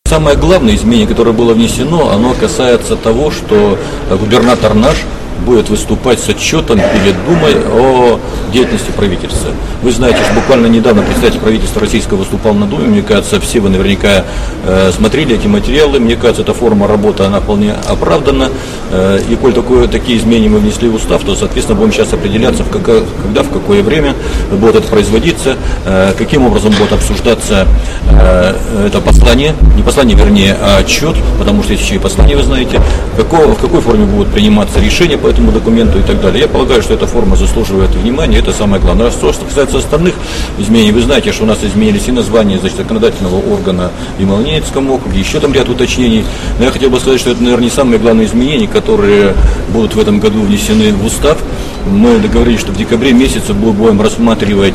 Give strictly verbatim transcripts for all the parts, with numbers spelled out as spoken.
Самое главное изменение, которое было внесено, оно касается того, что губернатор наш будет выступать с отчетом перед Думой о деятельности правительства. Вы знаете, что буквально недавно представитель правительства российского выступал на Думе. Мне кажется, все вы наверняка э, смотрели эти материалы. Мне кажется, эта форма работы, она вполне оправдана. Э, и коль такое, такие изменения мы внесли в устав, то, соответственно, будем сейчас определяться, в как, когда, в какое время будет это производиться, э, каким образом будет обсуждаться э, это послание, не послание, вернее, а отчет, потому что есть еще и послание, вы знаете, какого, в какой форме будут приниматься решения по этому документу и так далее. Я полагаю, что эта форма заслуживает внимания, это самое главное. Что касается остальных изменений, вы знаете, что у нас изменились и названия, значит, законодательного органа в Ямало-Ненецком округе, еще там ряд уточнений. Но я хотел бы сказать, что это, наверное, не самые главные изменения, которые будут в этом году внесены в устав. Мы договорились, что в декабре месяце мы будем рассматривать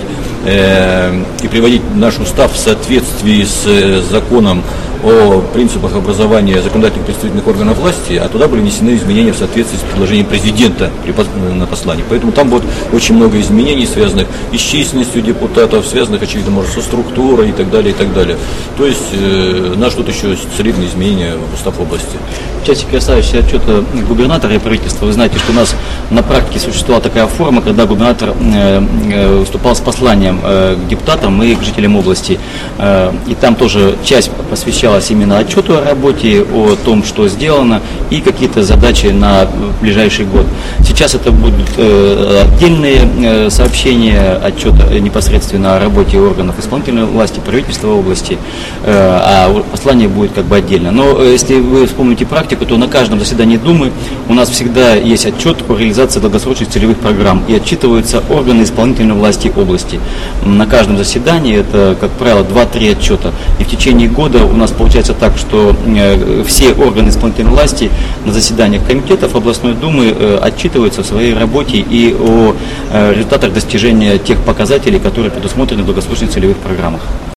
э, и приводить наш устав в соответствии с э, законом о принципах образования законодательных представительных органов власти, а туда были внесены изменения в соответствии с предложением президента на послании. Поэтому там будет очень много изменений, связанных и с численностью депутатов, связанных, очевидно, может, со структурой и так далее, и так далее. То есть э, нас ждут еще солидные изменения в устав области. В части касающейся отчета губернатора и правительства, вы знаете, что у нас на практике существовала такая форма, когда губернатор э, э, выступал с посланием э, к депутатам и к жителям области. Э, и там тоже часть посвящалась именно отчету о работе, о том, что сделано, и какие-то задачи на ближайший год. Сейчас это будут э, отдельные э, сообщения, отчет непосредственно о работе органов исполнительной власти, правительства области, э, а послание будет как бы отдельно. Но э, если вы вспомните практику, то на каждом заседании Думы у нас всегда есть отчет о реализации долгосрочных целевых программ, и отчитываются органы исполнительной власти области. На каждом заседании это, как правило, два-три отчета. И в течение года у нас получается так, что э, все органы исполнительной власти на заседаниях комитетов областной думы э, отчитываются в своей работе и о э, результатах достижения тех показателей, которые предусмотрены в долгосрочных целевых программах.